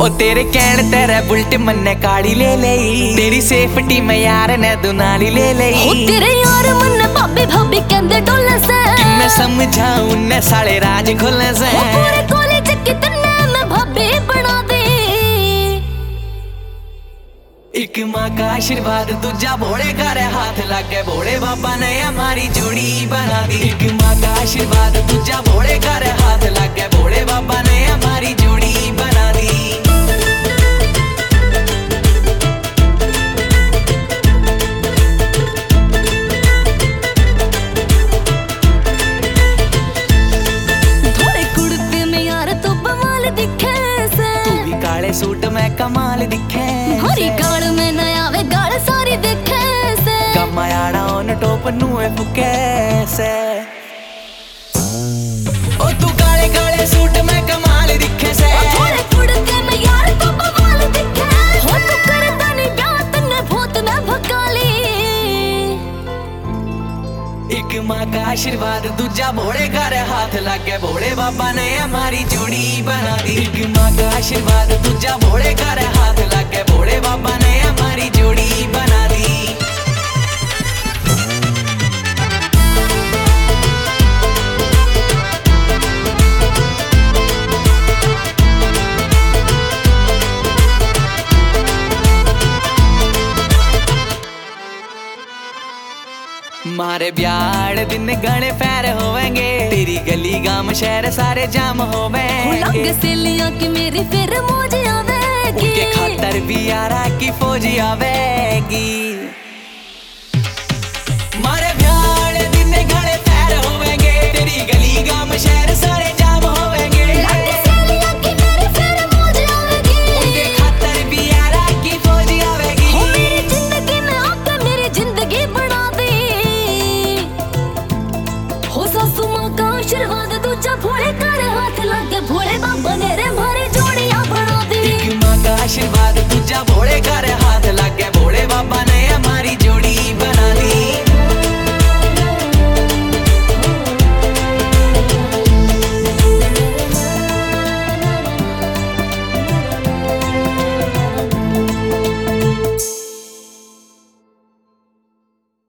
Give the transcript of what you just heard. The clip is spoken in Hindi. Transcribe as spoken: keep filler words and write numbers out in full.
ओ तेरे कहण तेरे बुलट मन्ने काली ले लई, तेरी सेफ्टी में यार ने दुनाली ले लई। ओ तेरे यार मन्ने भाभी भाभी कहंदे डोले से, कि मैं समझाऊं ने साले राज खोले से। ओ पूरे कॉलेज कितने मैं भाभी बना दी। एक माँ का आशीर्वाद दूजा भोले का रे हाथ लागे, भोले बाबा ने हमारी जोड़ी बना दी। एक माँ का आशीर्वाद दूजा भोले का रे हाथ लागे, भोले बाबा ने हमारी जोड़ी बना दी। थोड़े कुर्ते में यार तो बवाल दिखे से, तू भी काले सूट में कमाल दिखे। हरी गाल में नया वे गाल सारी दिखे से, कमायाड़ा ओन टोप नुए फुके से। ओ तू काले काले सूट में कमाल दिखे से, थोड़े कुर्ते में यार तो बवाल दिखे। हो तू करदा नहीं प्यार तन्ने भूत में भकाली। एक माँ का आशीर्वाद दूजा भोले का रे हाथ लागे, भोले बाबा ने हमारी जोड़ी बना दी। एक माँ का आशीर्वाद दूजा भोले का रे हाथ लागे, भोले बाबा ने हमारी जोड़ी बना दी। मारे ब्याड़ दिन गणे पैर होवेंगे, तेरी गली गांव शहर सारे जाम होवेंगे। लग से लिया कि मेरी फिर मौज आवेगी, उनके खातर भी यारा की फौज आवेगी।